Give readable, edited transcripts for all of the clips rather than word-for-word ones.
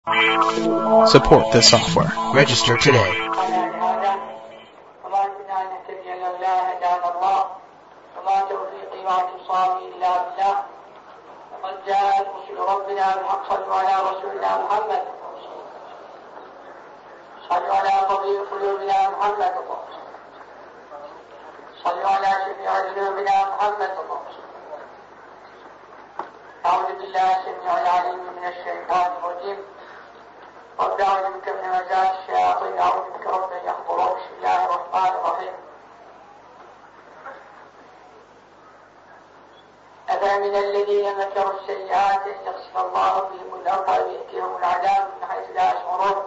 Support this software. Register today. وقد جاءت رسل ربنا بالحق صلوا على رسولنا محمد صلوا على طبيب قلوبنا محمد صلوا على شفيع ذنوبنا محمد. أعوذ بالله السميع العليم من الشيطان الرجيم. رب أعوذ بك من همزات الشياطين أعوذ بك رب أن يحضرون. بسم الله الرحمن الرحيم. أفمن الذين مكروا السيئات أن يخسف الله بهم الأرض ويأتيهم العذاب من حيث لا يشعرون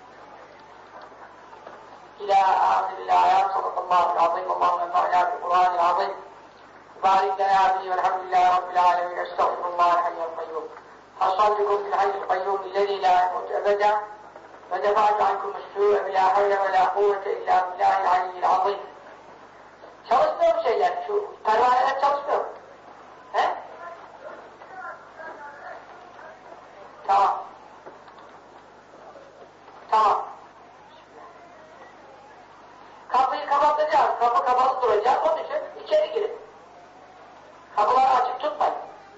إلى آخر الآيات. صدق الله العظيم. اللهم انفعنا بالقرآن العظيم وبارك لنا فيه والحمد لله رب العالمين. أستغفر الله الحي القيوم. حصلتكم في الحي القيوم الذي لا يموت أبدا ودفعت عنكم السوء بلا حول ولا قوة إلا بالله العلي العظيم. Çalışmıyor şeyler, şu pervaneler çalışmıyor. He? Tamam. Tamam. Kapıyı kapatacağız, kapı kapalı duracak, onun için içeri girin. Kapıları açık tutmayın.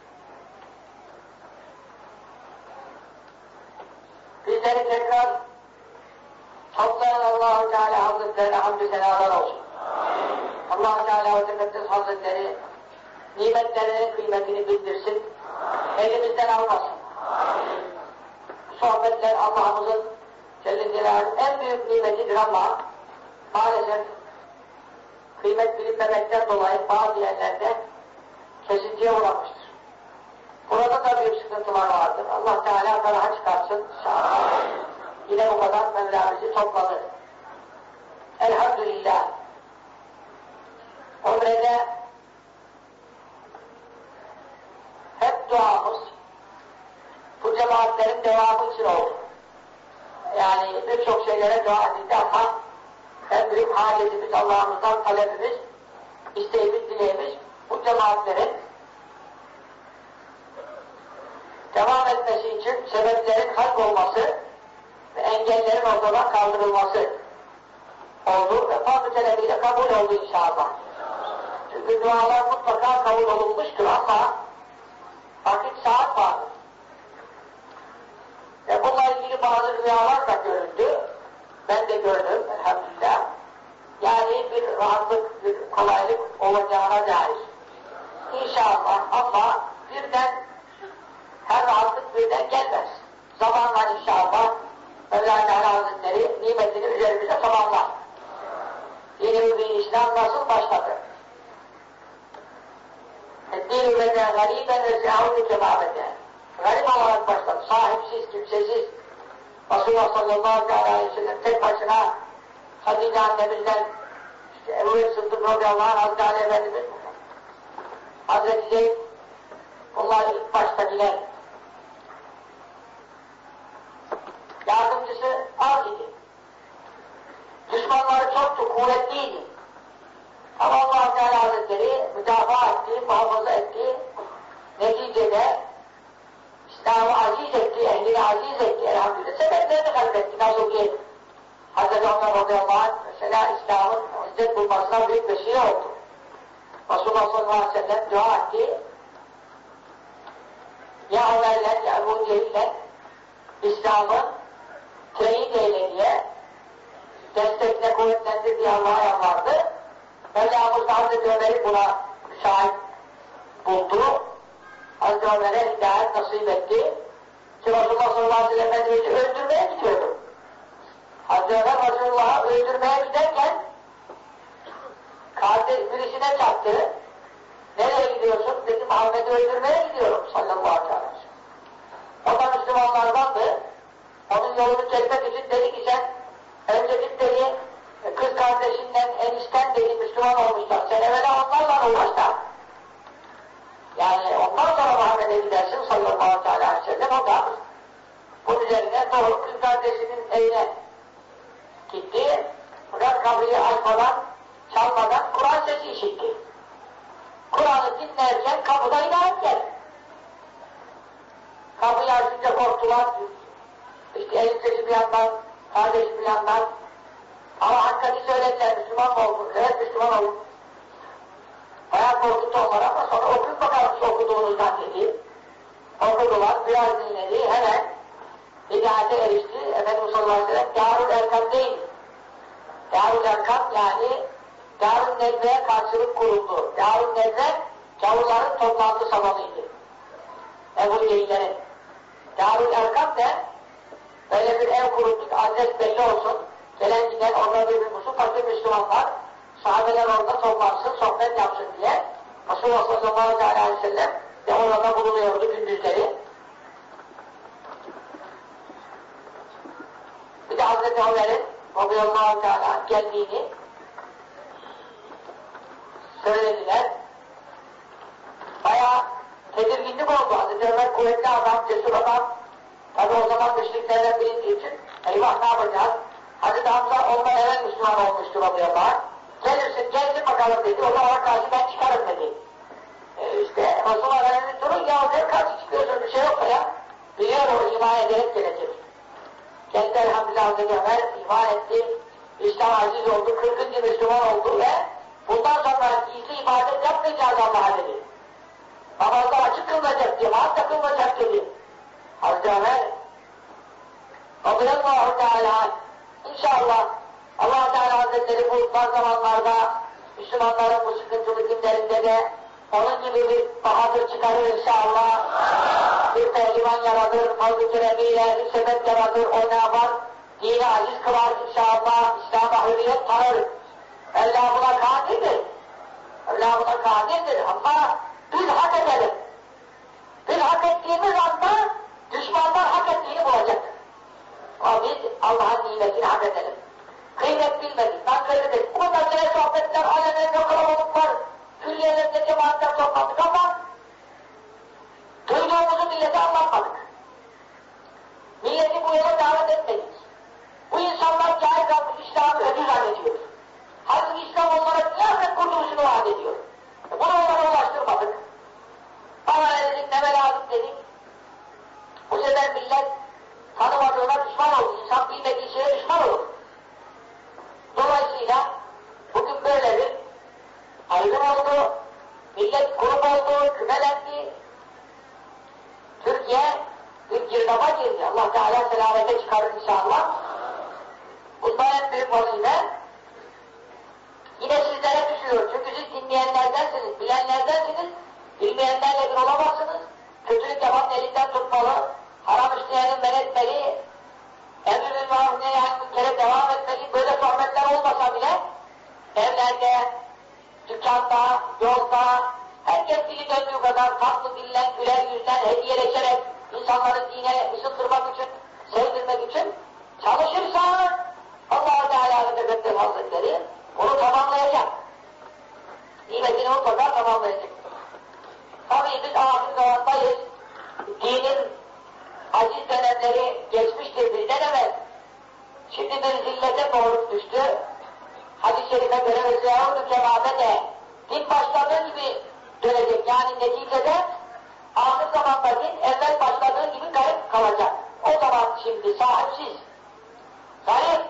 Bizleri tekrar toplayan Allah-u Teala Hazretlerine hamdü senalar olsun. Allah-u Teala ve Tekaddes Hazretleri nimetlerinin kıymetini bildirsin, elimizden almasın. Sohbetler Allah'ımızın Celle Celaluhu'nun en büyük nimetidir ama maalesef kıymet bilinmemekten dolayı bazı yerlerde kesintiye uğramıştır. Burada da büyük sıkıntılar vardır. Allah Teala feraha çıkarsın. Yine bu kadar Mevla bizi topladı. Elhamdülillah. Umre'de hep duamız bu cemaatlerin devamı için oldu. Yani birçok şeylere dua edildi ama en büyük hacetimiz, Allah'ımızdan talebimiz, isteğimiz, dileğimiz bu cemaatlerin devam etmesi için sebeplerin kaybolması ve engellerin ortadan kaldırılması oldu ve fazl-ı talebiyle kabul oldu inşallah. Çünkü dualar mutlaka kabul olunmuştur ama vakit saat vardır. Ve bununla ilgili bazı rüyalar da görüldü. Ben de gördüm elhamdülillah. Yani bir rahatlık, bir kolaylık olacağına dair. İnşallah ama birden her rahatlık birden gelmez. Zamanla inşallah Mevlana Hazretleri nimetini üzerimize tamamlar. Dini-i İslam nasıl başladı? Din-i Vede gariben ve zâhûn-i kebâbete. Garip olarak başladı. Sahipsiz, kimsesiz. Resulullah sallallahu aleyhi ve sellem tek başına Hatice annemizden işte Ebu Sıddık radıyallahu anh Hazreti Efendimiz Hazreti Zeyd bunlar ilk baştakiler. Yardımcısı az idi. Düşmanları çoktu, kuvvetliydi. Ama Allah Teala Hazretleri müdafaa etti, muhafaza etti. Neticede İslam'ı aziz etti, ehlini aziz etti elhamdülillah. Sebeplerini kaybetti. Nasıl ki Hazreti Ömer radıyallahu anh mesela İslam'ın izzet bulmasına büyük vesile oldu. Resulullah sallallahu aleyhi ve sellem dua etti. Ya Ömer'le, ya Ebu Cehil'le İslam'ı teyit eyle diye destekle kuvvetlendir diye Allah'a yalvardı. Mevlamız da Hazreti Ömer'i buna şahit buldu. Hazreti Ömer'e hidayet nasip etti. Ki Resulullah sallallahu aleyhi ve sellem Efendimiz'i öldürmeye gidiyordu. Hazreti Ömer Resulullah'ı öldürmeye giderken kardeş birisine çarptı. Nereye gidiyorsun? Dedi Muhammed'i öldürmeye gidiyorum sallallahu aleyhi ve sellem. O da Müslümanlardandı. Onun yolunu kesmek için dedi ki sen önce git dedi kız kardeşinden, enişten dedi Müslüman olmuşlar. Sen evvela onlarla uğraş da. Yani ondan sonra Muhammed'e gidersin sallallahu aleyhi ve sellem. O da bunun üzerine doğru kız kardeşinin evine gitti. Fakat kapıyı açmadan, çalmadan Kur'an sesi işitti. Kur'an'ı dinlerken kapıda inayet geldi. Kapıyı açınca korktular. eniştesi bir yandan, kardeşi bir yandan. Ama hakikati söylediler, Müslüman mı oldun? Evet, Müslüman oldun. Bayağı korkuttu onları ama sonra okuyup bakalım siz okuduğunuzdan dedi. Okudular, biraz dinledi, hemen hidayete erişti. Efendimiz sallallahu aleyhi ve sellem Darül Erkam değil. Darül Erkam yani Darül Nedve'ye karşılık kuruldu. Darül Nedve gavurların toplantı salonuydu. Ebu Cehillerin. Darül Erkam de böyle bir ev kurulduk, adres belli olsun. Gelen giden orada bir musul fakir Müslümanlar, sahabeler orada toplansın, sohbet yapsın diye Resulullah sallallahu aleyhi ve sellem de orada bulunuyordu gündüzleri. Bir de Hazreti Ömer'in radıyallahu teala geldiğini söylediler. Bayağı tedirginlik oldu. Hazreti Ömer kuvvetli adam, cesur adam. Tabi o zaman müşriklerden bilindiği için eyvah ne yapacağız? Hazreti Hamza ondan evvel Müslüman olmuştu radıyallahu anh. Gelsin bakalım dedi. O zaman karşı ben çıkarım dedi. İşte Resulullah Efendimiz durun ya oraya karşı çıkıyorsun bir şey yok ya. Biliyor o iman ederek gelecek. Kendi elhamdülillah Hazreti Ömer iman etti. İslam aziz oldu. 40. Müslüman oldu ve bundan sonra gizli ibadet yapmayacağız Allah'a dedi. Namazda açık kılınacak diye, hatta kılınacak dedi. Hazreti Ömer radıyallahu teala İnşallah Allah Teala Hazretleri bu zamanlarda Müslümanların bu sıkıntılı günlerinde de onun gibi bir bahadır çıkarır inşallah. Bir pehlivan yaradır, fazl-ı keremiyle bir sebep yaradır, o ne yapar? Dini aziz kılar inşallah, İslam'a hürriyet tanır. Allah buna kadirdir. Allah buna kadirdir ama biz hak edelim. Biz hak ettiğimiz anda düşmanlar hak ettiğini bulacak. Ama biz Allah'ın nimetini hak edelim. Kıymet bilmedik, nankörlüdük. Bu mesele sohbetler, alemlerinde kalabalıklar, külliyelerinde cemaatler topladık ama duyduğumuzu millete anlatmadık. Milleti bu yola davet etmedik. Bu insanlar cahil kalmış İslam'ı ödül zannediyor. Halbuki İslam onlara kıyamet kurtuluşunu vaat ediyor. Bunu onlara ulaştırmadık. Bana dedik, neme lazım dedik. Bu sefer millet tanımadığına düşman oldu. İnsan bilmediği şeye düşman olur. Dolayısıyla bugün böyle bir ayrım oldu. Millet grup oldu, kümelendi. Türkiye bir girdaba girdi. Allah Teala selamete çıkarır inşallah. Bundan en büyük vazife yine sizlere düşüyor. Çünkü siz dinleyenlerdensiniz, bilenlerdensiniz. Bilmeyenlerle bir olamazsınız. Kötülük yapanın elinden tutmalı. Haram işleyenin men etmeli. Emr-i maruf nehyen münkere devam etmeli. Böyle sohbetler olmasa bile evlerde, dükkanda, yolda herkes dili döndüğü kadar tatlı dillen, güler yüzlen, hediyeleşerek insanları dine ısındırmak için, sevdirmek için çalışırsa Allah-u Teala ve Tebettel Hazretleri onu tamamlayacak. Nimetini mutlaka tamamlayacak. Tabii biz ahir zamandayız. Dinin aziz dönemleri geçmiştir bizden evvel. Şimdi bir zillete doğru düştü. Hadis-i şerife göre ve zeyavru kemâbe de din başladığı gibi dönecek. Yani neticede ahir zamanda din evvel başladığı gibi garip kalacak. O zaman şimdi sahipsiz. Garip.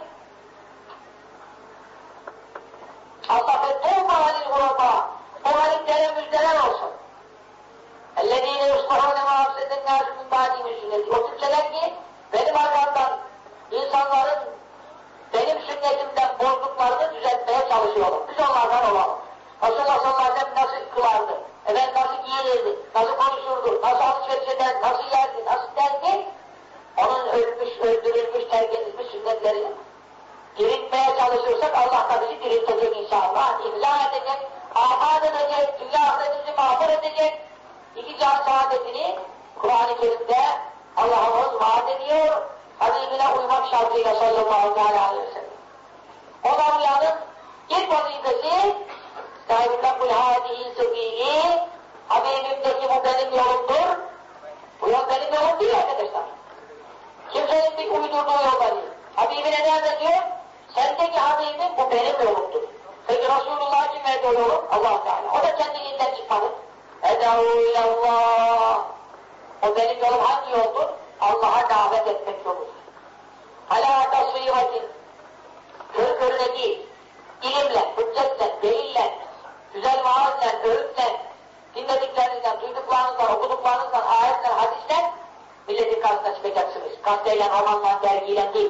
Allah fettuğma halil guraba. O haliklere müjdeler olsun. اَلَّذ۪ينَ يُصْلَحُونَ مَعَفْسَدَ النَّاسُ مِنْ بَعْدِهِمْ sünneti. O kimseler ki benim arkamdan insanların benim sünnetimden bozduklarını düzeltmeye çalışıyorlar. Biz onlardan olalım. Resulullah sallallahu aleyhi ve sellem nasıl kılardı? Efendim nasıl giyinirdi? Nasıl konuşurdu? Nasıl alışveriş eder? Nasıl yerdi? Nasıl derdi? Onun ölmüş, öldürülmüş, terk edilmiş sünnetlerini diriltmeye çalışırsak Allah da bizi diriltecek inşallah. İhla edecek, ahad edecek, dünya ahiretimizi mağdur edecek. İki can saadetini Kur'an-ı Kerim'de Allah'ımız vaat ediyor. Habibine uymak şartıyla sallallahu aleyhi ve sellem. Ona uyanın ilk vazifesi Sâhibî hâdî sebîlî Habibimdeki bu benim yolumdur. Bu yol benim yolum değil arkadaşlar. Kimsenin bir uydurduğu yol değil. Habibine nerede diyor? Sendeki Habibim bu benim yolumdur. Peki Resulullah kim verdi o yolu? Allah Teala. O da kendiliğinden çıkmadı. Edâhu ilallah. O benim yolum hangi yoldur? Allah'a davet etmek yoludur. gazeteyle, romanla, dergiyle değil.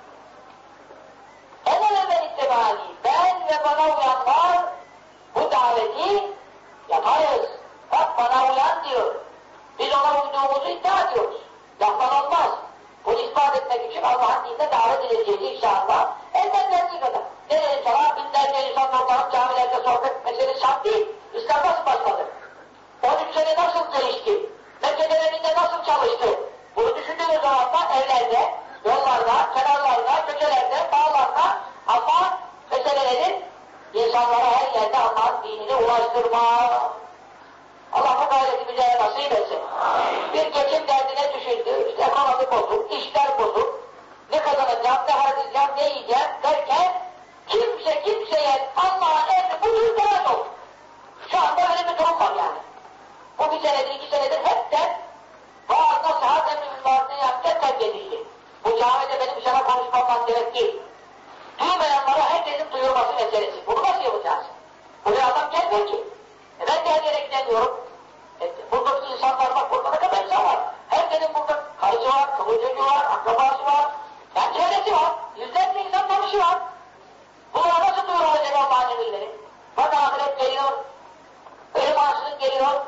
En evvel itibari ben ve bana uyanlar bu daveti yaparız. Bak bana uyan diyor. Biz ona uyduğumuzu iddia ediyoruz. Laftan olmaz. Bunu ispat etmek için Allah'ın dinine davet edileceğiz inşallah. Elden geldiği kadar. Ne dedim sana? Binlerce insan toplanıp camilerde sohbet meselesi şart değil. İslam nasıl başladı? 13 sene nasıl değişti? Mekke döneminde nasıl çalıştı? Bunu düşündüğünüz zaman da evlerde, yollarda, kenarlarda, köşelerde, bağlarda Allah meselelerin insanlara her yerde Allah'ın dinini ulaştırma. Allah bu gayreti bize nasip etsin. Bir geçim derdine düşündü, işte ekonomi bozuk, işler bozuk, ne kazanacağım, ne harcayacağım, ne yiyeceğim derken kimse kimseye Allah'ın emri budur demez olur. Şu anda öyle bir durum var yani. Bu bir senedir, 2 senedir hepten vaaz nasihat emrimiz var, ne yapacak terk edildi. Bu camide benim sana konuşmamdan gerek değil. Duymayanlara herkesin duyurması meselesi. Bunu nasıl yapacağız? Buraya adam gelmiyor ki. Ben de her yere gidemiyorum. Buradaki insanlar bak, burada ne kadar insan var. Herkesin burada karısı var, kılıcıcı var, akrabası var. Yani çevresi var. Yüzlerce insan tanışı var. Bunlara nasıl duyurulacak Allah'ın emirleri? Bak ahiret geliyor. Ölüm ansızın geliyor.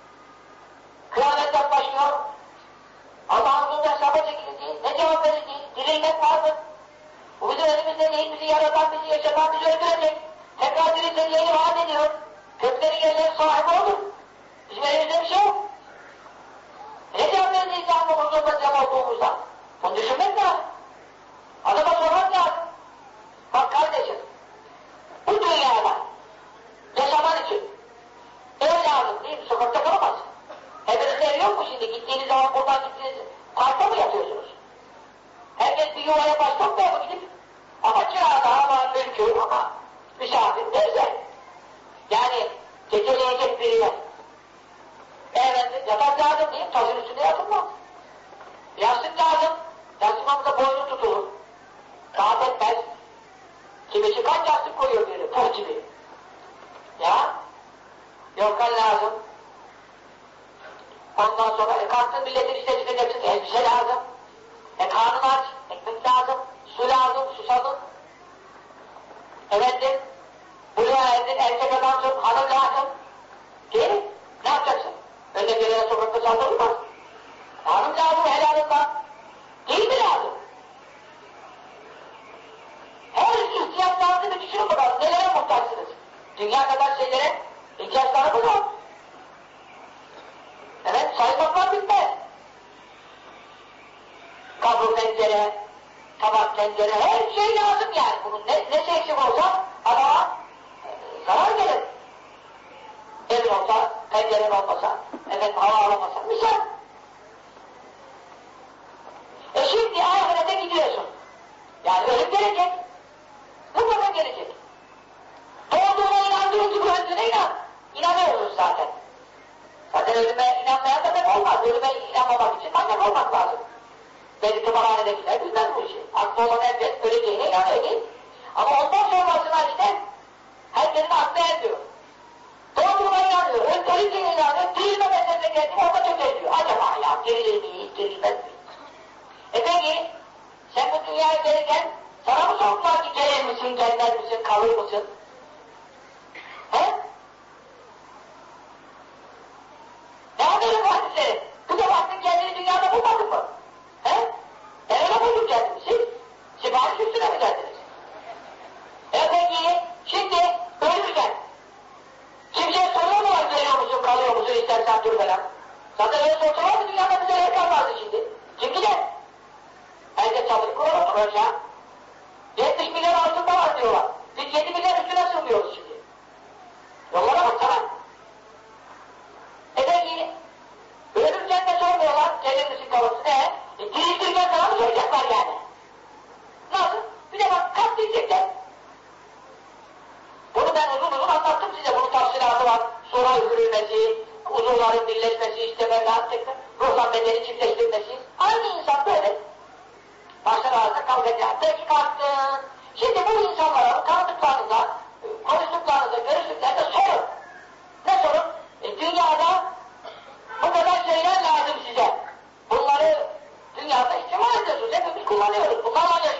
Kıyamet yaklaşıyor. Allah'ın huzurunda hesaba çekileceğiz. Ne cevap vereceğiz? Dirilmek vardır. Bu bizim elimizde değil, bizi yaratan, bizi yaşatan, bizi öldürecek. Tekrar dirilteceğini vaat ediyor. Kökleri yerlerin sahibi olur. Bizim elimizde bir şey yok. Ne cevap vereceğiz Allah'ın huzurunda cevap olduğumuzda? Bunu düşünmek lazım. Adama sormak lazım. Bak kardeşim, bu dünyada yaşaman için ev lazım değil mi? Sokakta kalamazsın. Hepinizde ev yok mu şimdi? Gittiğiniz zaman buradan gittiğiniz parkta mı yatıyorsunuz? Herkes bir yuvaya baş sokmuyor mu gidip? Ama kirada, ama mülkü, ama misafir derse. Yani geceleyecek biriyle. Efendim, yatak lazım değil mi? Taşın üstünde yatılmaz. Yastık lazım. Yastıkmamıza boynu tutulur. Rahat etmez. Kimisi kaç yastık koyuyor biri, pır gibi. Ya, yorgan lazım. Ondan sonra kalktın milletin işte çıkacaksın, elbise lazım. Karnın aç, ekmek lazım, su lazım, susadın. Efendim, buraya erkek adamsın, hanım lazım. Değil mi? Ne yapacaksın? Önde gelene sokakta saldırılmaz. Hanım lazım helalından. Değil mi lazım? Her ihtiyaçlarınızı bir düşünün bakalım. Nelere muhtaçsınız? Dünya kadar şeylere ihtiyaçlarınız var. Evet, saymaklar bitmez. Kablo tencere, tabak tencere, her şey lazım yani. Bunun ne eksik olsa adama zarar gelir. Evin olsa, penceren olmasa, hava alamasa, misal. Şimdi ahirete gidiyorsun. Yani ölüm gelecek. Mutlaka gelecek. Doğduğuna inandığınızı görüntüne inan. İnanıyoruz zaten. Zaten ölüme inanmayan da pek olmaz. Ölüme inanmamak için manyak olmak lazım. Belki tımarhanedekiler bilmez bu işi. Aklı olan herkes öleceğine inanıyor değil. Ama ondan sonrasına işte herkesin aklı erdiyor. Doğduğuna inanıyor, öleceğine inanıyor, dirilme meselesine geldi, orada çok ediyor. Acaba ya, dirilir mi, dirilmez mi? Peki, sen bu dünyaya gelirken sana mı sordular ki gelir misin, gelmez misin, kalır mısın? He? Ne haberin vardı senin? Bu da baktın kendini dünyada bulmadın mı? He? Nereye buldun kendini siz? Sipariş üstüne mi geldiniz? Peki, şimdi ölürken kimseye soruyor mu var, geliyor musun, kalıyor musun, istersen dur falan. Zaten öyle sorsalar mı dünyada bize yer kalmazdı şimdi? Kim gider? Herkes çadırı kuralım aşağı. 70 milyar altında var diyorlar. Biz 7 milyar üstüne sığmıyoruz şimdi. Yollara baksana. Peki, ölürken de sormuyorlar, gelir misin kalırsın, diriltirken sana mı soracaklar yani? Nasıl? Bir de bak, kalk diyecekler. Bunu ben uzun anlattım size, bunun tafsilatı var. Sonra üfürülmesi, uzuvların birleşmesi, işte Mevla'nın ruhla bedeni çiftleştirmesi. Aynı insan böyle. Başlar ağzına kalkacak. Peki kalktın. Şimdi bu insanlara, tanıdıklarınıza, konuştuklarınıza, görüştüklerinde sorun. Ne sorun? Dünyada bu kadar şeyler lazım size. Bunları dünyada ihtimal edin.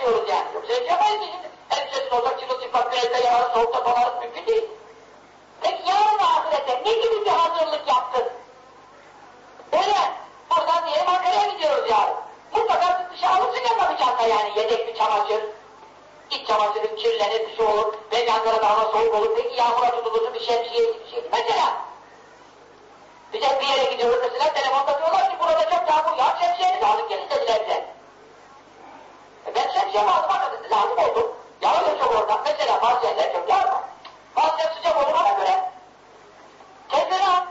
ediyoruz yani. Yoksa yaşamayız ki şimdi. Elbisesiz olacak, çırılçıplak bir elde yararı, soğukta donarız, mümkün değil. Peki yarın ahirete ne gibi bir hazırlık yaptın? Öyle, buradan diyelim Ankara'ya gidiyoruz yarın. Mutlaka dışarı alırsın yanına bir çanta yani, yedek bir çamaşır. İç çamaşırın kirlenir, bir şey olur. Belki Ankara'da hava soğuk olur, peki yağmura tutulursun, bir şemsiye, bir şey. Mesela, biz hep bir yere gidiyoruz mesela, telefonda diyorlar ki burada çok yağmur yağar, şemsiyenizi alın gelin dediler bize. Ben şemsiyemi aldım arkadaşlar, lazım oldu. Yağıyor çok oradan, mesela bazı yerler çok yağmur. Bazı yer sıcak olur ona göre. Tedbiri al.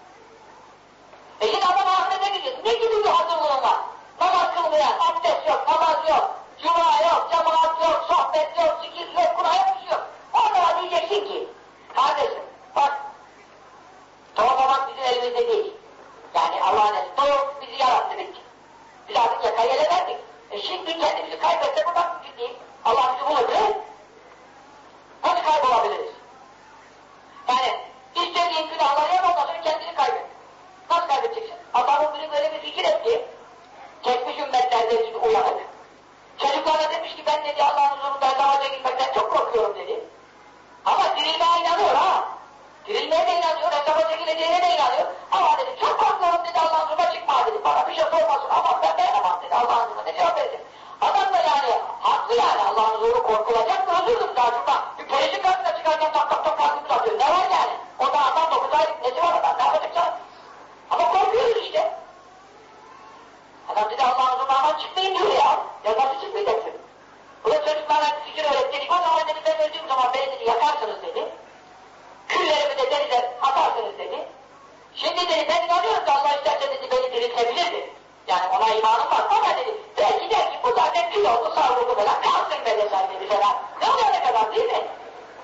Yine adam ahirete gideceğiz. Ne gibi bir hazırlığın var? Namaz kılmayan, abdest yok, namaz yok, cuma yok, cemaat yok, sohbet yok, zikir yok, Kur'an yok, bir şey yok. Onlara diyeceksin ki, kardeşim, bak, doğmamak bizim elimizde değil. Yani Allah'ın eseri, doğum bizi yarattı bitti. Biz artık yakayı ele verdik. Şimdi kendimizi kaybetsek o da mümkün değil. Allah bizi bulur değil mi? Nasıl kaybolabiliriz? Yani, istediğin günahları yap, ondan sonra kendini kaybet. Nasıl kaybedeceksin? Adamın biri böyle bir fikir etti. Geçmiş ümmetlerden gibi uyanık. Çocuklara demiş ki ben dedi Allah'ın huzurunda namaza gitmekten çok korkuyorum dedi. Ama dirilmeye inanıyor ha. Dirilmeye de inanıyor, hesaba çekileceğine de inanıyor. Ama dedi çok korkuyorum dedi Allah'ın huzuruna çıkma dedi. Bana bir şey sormasın ama ben dayanamam dedi Allah'ın huzuruna ne cevap verecek. Adam da yani haklı yani Allah'ın huzuru korkulacak mı huzurdur daha şurada. Bir polisin karşısına çıkarken tak tak tak kalkıp atıyor. Ne var yani? O da adam 9 aylık nesi var adam ne yapacak canım? Ama korkuyoruz işte. Adam dedi Allah'ın huzuruna aman çıkmayın diyor ya. Ya nasıl çıkmayacaksın? Bu da çocuklara fikir öğretti. O zaman dedi ben öldüğüm zaman beni dedi yakarsınız dedi. Küllerimi de denize atarsınız dedi. Şimdi dedi ben inanıyorum ki Allah isterse dedi beni diriltebilirdi. Yani ona imanım var ama dedi belki der ki bu zaten kül oldu savruldu falan kalsın be desen dedi falan. Ne oluyor ne kadar değil mi?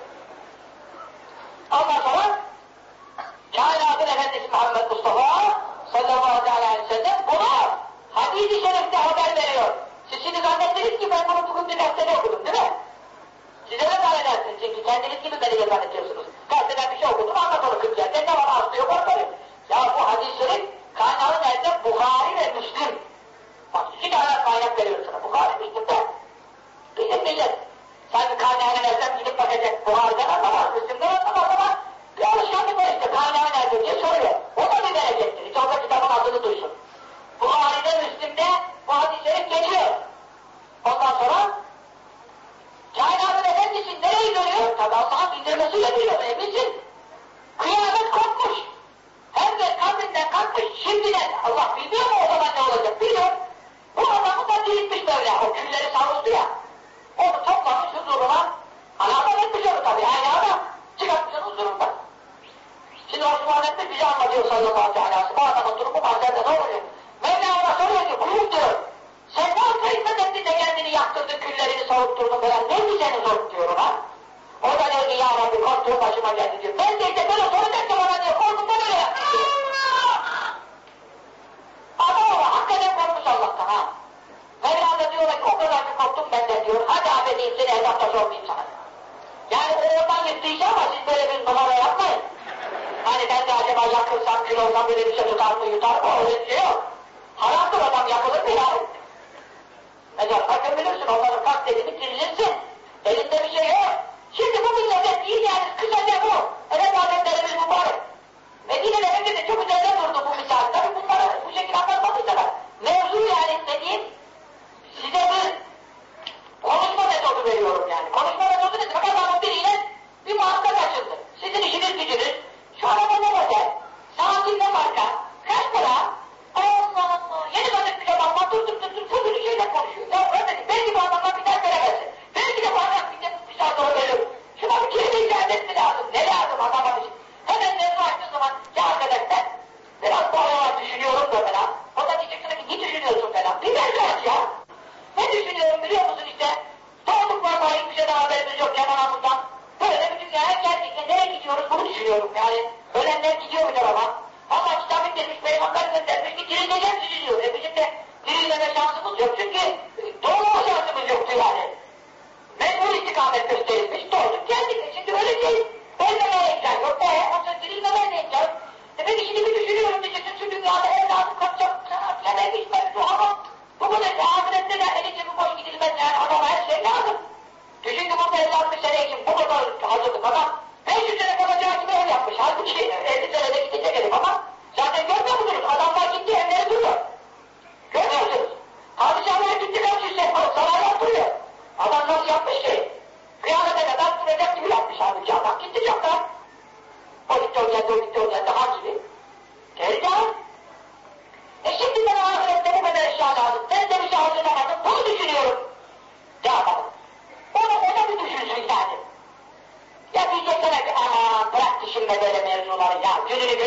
Ondan sonra kainatın Efendisi Muhammed Mustafa sallallahu aleyhi ve sellem buna hadis-i şerifte haber veriyor. Siz şimdi zannettiniz ki ben bunu bugün bir gazetede okudum değil mi? Size de zannedersiniz çünkü kendiniz gibi beni de zannediyorsunuz. Gazeteden bir şey okudum anlat onu 40 yerde ne var aslı yok ortaya. Ya bu hadis-i şerif kaynağın elinde Buhari ve Müslim. Bak 2 tane kaynak veriyorum sana. Buhari Müslim'de. Bizim millet. Sanki kaynağını versem gidip bakacak. Buhari'den anlamaz, Müslim'den anlamaz ama bir alışkanlık var işte kaynağı nerede diye soruyor. O da bir verecektir. Hiç orada kitabın adını duysun. Buhari'de, Müslim'de bu hadis-i şerif geçiyor. Ondan sonra kainatın efendisi nereyi görüyor? Tabi Allah'ın indirmesiyle biliyor, eminsin. Kıyamet kopmuş. Herkes kabrinden kalkmış, şimdiden Allah bilmiyor mu o zaman ne olacak? Biliyor. Bu adamı da diriltmiş böyle, o külleri savruldu ya. Onu toplamış huzuruna, alakalı etmiş onu tabi, aynı adam çıkartmışın huzurunda. Şimdi Osman Efendi bize anlatıyor sallallahu aleyhi ve sellem. Bu adamın durumu mahzerde ne oluyor? Mevla ona soruyor ki, buyur diyor. Sen ne yapayım ettin de kendini yaktırdın, küllerini soğutturdun falan, neydi seni soğut diyor ona. O da diyor ki, ya Rabbi korktuğum başıma geldi diyor. Ben de işte böyle soracaktım ona diyor, korkumdan öyle yaptım diyor. Adam ona hakikaten korkmuş Allah'tan ha. Mevla da diyor ki, o kadar ki korktum benden diyor, hadi affedeyim seni hesapta sormayayım sana. Yani o oradan gittiyse ama siz böyle bir numara yapmayın. Hani ben de acaba yakılsam, kül olsam böyle bir şey tutar mı, yutar mı, öyle bir şey yok. Haramdır adam yakılır mı yani? Mesela bakın bilirsin, onları katledip dirilirsin. Elinde bir şey yok. Şimdi bu millete değil yani, kısaca bu. Evet adetlerimiz mübarek. Medine'de hepimiz çok üzerinde durdu bu misal. Tabi bunları bu şekilde anlatmadıysalar. Mevzu yani dediğim, size bir konuşma metodu veriyorum yani. Konuşma metodu nedir? Bak adamın biriyle bir muhabbet açıldı. Sizin işiniz gücünüz. Şu araba ne model? Saatin ne marka? Kaç para? Allah Allah! Yeni gazet bile bakma dur fırgülü şeyler konuşuyor. Ya öyle belki bu adamlar bir ders veremezsin. Belki de bu adam bir saat sonra verir. Şuna bir kelime icazet etme lazım. Ne lazım adamlar için? Hemen mevzu açtığı zaman ya arkadaşlar biraz bu aralar düşünüyorum da falan. O da diyecek sana ki ne düşünüyorsun falan. Bir mevzu aç ya. Ne düşünüyorum biliyor musun işte? Doğduk vallahi hiçbir şeyden haberimiz yok Cemal Hanım'dan. Böyle bütün ya gerçekten nereye gidiyoruz bunu düşünüyorum yani. Ölenler gidiyor mu ama? Allah kitabın demiş, peygamber göndermiş ki dirilmeyeceğim sizi diyor. Bizim de dirilmeme şansımız yok çünkü doğma şansımız yoktu yani. Mecbur istikamet gösterilmiş, doğduk geldik. Şimdi öyle değil. Ölmemeye imkan yok. Onca dirilmemeye de imkan yok. Peki şimdi bir düşünüyorum diyeceksin, şu dünyada evladım kaçacak, sana bilemem gitmez bu ama bu kadar ahirette de eli cebi boş gidilmez yani adama her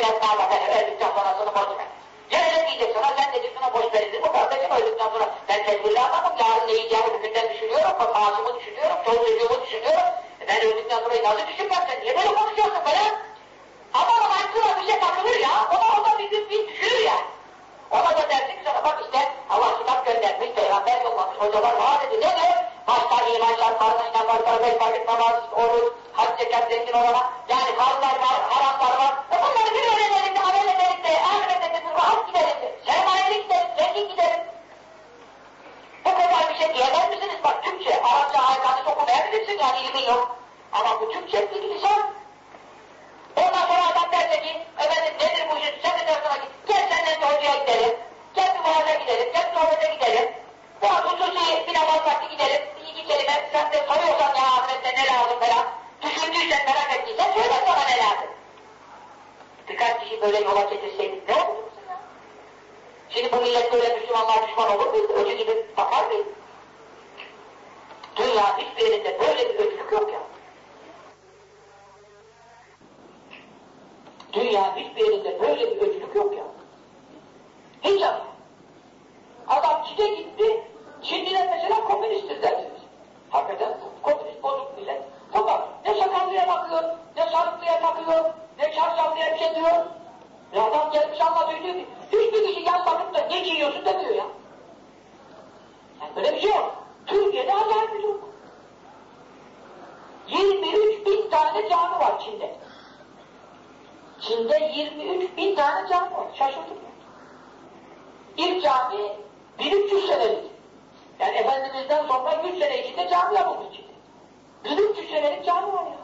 etmeye bak, öldükten sonrasını boş ver. Cennet diyecek sana, sen de sana boş verilir. Bu kardeşim öldükten sonra ben tedbirli adamım, yarın ne yiyeceğimi bugünden düşünüyorum, maaşımı düşünüyorum, çoluk çocuğumu düşünüyorum. Ben öldükten sonra nasıl düşünmem, sen niye böyle konuşuyorsun falan? Ama aklına bir şey takılır ya, ona bir düşünür yani. Ona da dersin ki sana, bak işte Allah kitap göndermiş, peygamber yollamış, hocalar vaat ediyor. Ne diyor? Başta iman şartlarına inanmaklar, beş vakit namaz, oruç, hac, zekat, zengin olana, yani haramlar var, haramlar var. Bunları bir öğrenelim de, amel edelim de, ahirette de bir rahat gidelim de, sermayelik gidelim, zengin gidelim. Bu kadar bir şey diyemez misiniz? Bak Türkçe, Arapça, Aykan'ı okumayabilirsin yani ilmin yok. Ama bu Türkçe bir lisan. Ondan sonra adam derse ki, efendim nedir bu işin, sen de dersin ki, gel senden de hocaya gidelim, gel bir vaaza gidelim, gel bir sohbete gidelim, bu hususi bir namaz vakti gidelim, bir iki kelime, sen de soruyorsan ya ahirette ne lazım falan, düşündüysen, merak ettiysen, söyle sana ne lazım. Birkaç kişi böyle yola getirseydik ne olur musun ya? Şimdi bu millet böyle Müslümanlar düşman olur muydu, öcü gibi bakar mıydı? Dünya hiçbir yerinde böyle bir öcülük yok ya. Dünya hiçbir yerinde böyle bir öcülük yok ya. Hiç yapma. Adam Çin'e gitti, Çinliler mesela komünisttir dersiniz. Hakikaten komünist bozuk millet. Fakat ne sakallıya bakıyor, ne sarıklıya bakıyor, ne çarşaflıya bir şey diyor. Adam gelmiş anlatıyor diyor ki, hiçbir kişi yan bakıp da ne giyiyorsun demiyor ya. Yani böyle bir şey yok. Türkiye'de acayip bir durum. 23.000 tane cami var Çin'de. Çin'de 23.000 tane cami var. Şaşırdım ya. İlk cami 1300 senelik. Yani Efendimiz'den sonra 100 sene içinde cami yapılmış Çin'de. 1300 senelik cami var ya.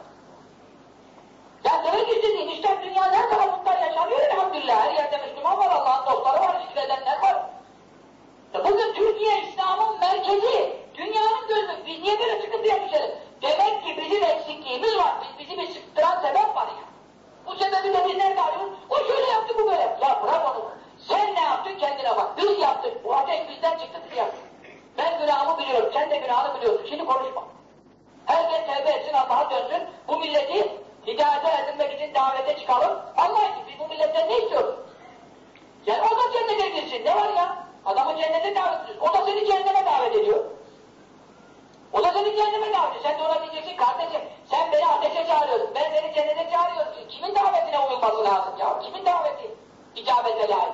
Yani demek istediğim işte dünya her tarafında yaşanıyor elhamdülillah. Her yerde Müslüman var, Allah'ın dostları var, zikredenler var. Bugün Türkiye İslam'ın merkezi, dünyanın gözü. Biz niye böyle sıkıntıya düşelim? Demek ki bizim eksikliğimiz var. Bizi bir sıktıran sebep var ya. Bu sebebi de biz nerede arıyoruz? O şöyle yaptı, bu böyle. Ya bırak onu. Sen ne yaptın kendine bak. Biz yaptık. Bu ateş bizden çıktı, biz yaptık. Ben günahımı biliyorum, sen de günahını biliyorsun. Şimdi konuşma. Herkes tevbe etsin, Allah'a dönsün. Bu milleti hidayete edilmek için davete çıkalım. Allah için biz bu milletten ne istiyoruz? Yani o da cennete girsin. Ne var ya? Adamı cennete davet ediyorsun. O da seni cehenneme davet ediyor. O da seni cehenneme davet ediyor. Sen de ona diyeceksin, kardeşim sen beni ateşe çağırıyorsun. Ben seni cennete çağırıyorum. Kimin davetine uyulması lazım ya? Kimin daveti icabete layık?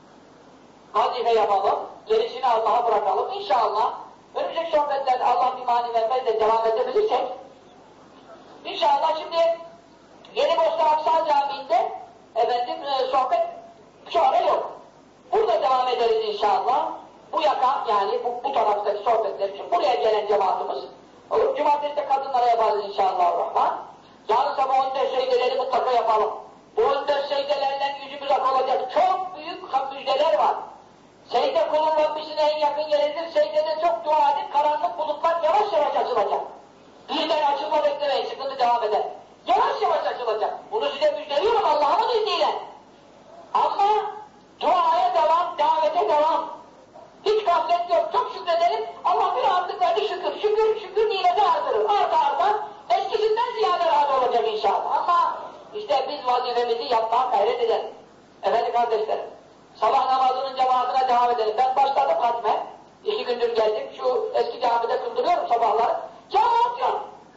Vazife yapalım. Gerisini Allah'a bırakalım. İnşallah önümüzdeki sohbetlerde Allah bir mani vermez de devam edebilirsek İnşallah şimdi Yenibosna Aksa Camii'nde sohbet sonra yok. Burada devam ederiz inşallah. Bu yaka yani bu taraftaki sohbetler için buraya gelen cemaatimiz olur. Cumartesi de kadınlara yaparız inşallah rahman. Yarın sabah 14 secdeleri mutlaka yapalım. Bu 14 secdelerden yüzümüz ak olacak. Çok büyük müjdeler var. Secde kulun Rabbisine en yakın yeridir. Secdede çok dua edin. Karanlık bulutlar yavaş yavaş açılacak. Birden açılma beklemeyin. Sıkıntı devam eder. Yavaş yavaş açılacak. Bunu size müjdeliyorum Allah'ın izniyle. Ama duaya devam, davete devam. Hiç gaflet yok. Çok şükredelim. Allah bir rahatlık verdi şükür. Şükür nimeti artırır. Arta eskisinden ziyade rahat olacak inşallah. Ama işte biz vazifemizi yapmaya gayret edelim. Efendim kardeşlerim. Sabah namazının cemaatine devam edelim. Ben başladım hatme. 2 gündür geldim. Şu eski camide kıldırıyorum sabahları. Cemaat yok.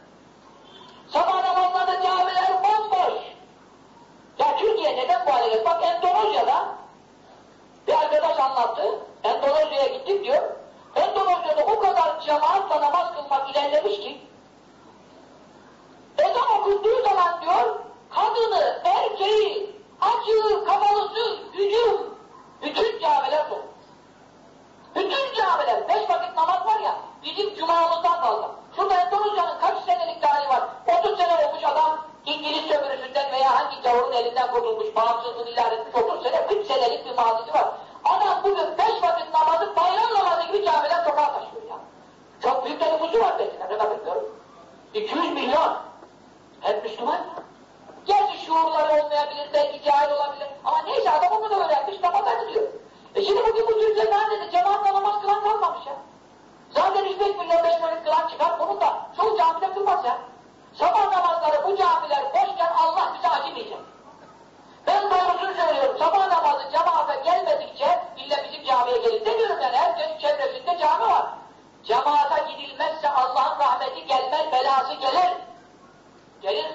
Sabah namazlarda camiler bomboş. Ya Türkiye neden bu hale geldi? Bak Endonezya'da bir arkadaş anlattı. Endonezya'ya gittik diyor. Endonezya'da o kadar cemaatle namaz kılmak ilerlemiş ki ezan okunduğu zaman diyor kadını, erkeği, açığı, kapalısı, hücum bütün camiler dolu. Bütün camiler, 5 vakit namaz var ya bizim cumamızdan kaldı. Şurada Endonezya'nın kaç senelik tarihi var? 30 sene olmuş adam İngiliz sömürüsünden veya hangi gavurun elinden kurtulmuş, bağımsızlığını ilan etmiş 30 sene, 40 senelik bir mazisi var. Adam bugün 5 vakit namazı bayram namazı gibi camiler sokağa taşıyor ya. Çok büyük de nüfusu var belki, ne kadar bilmiyorum. 200 milyon. Hep Müslüman. Gerçi şuurları olmayabilir, belki cahil olabilir. Ama neyse adam onu da öğrenmiş, namaza gidiyor. Şimdi bugün bu Türkiye neredeydi? Cemaatle namaz kılan kalmamış ya. Zaten 105 milyon 5 milyon kılan çıkar, bunu da çoğu camide kılmaz ya. Sabah namazları bu camiler boşken Allah bize acımayacak. Ben İnan doğrusunu söylüyorum. Sabah namazı cemaate gelmedikçe illa bizim camiye gelin demiyorum yani. Herkesin çevresinde cami var. Cemaate gidilmezse Allah'ın rahmeti gelmez, belası gelir. Gelir.